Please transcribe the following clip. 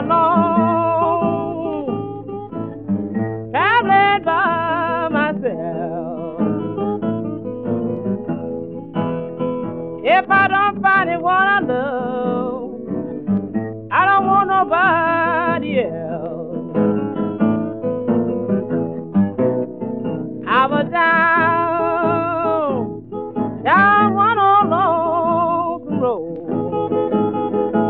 alone, traveling by myself. If I don't find it what I love, I don't want nobody else. I was down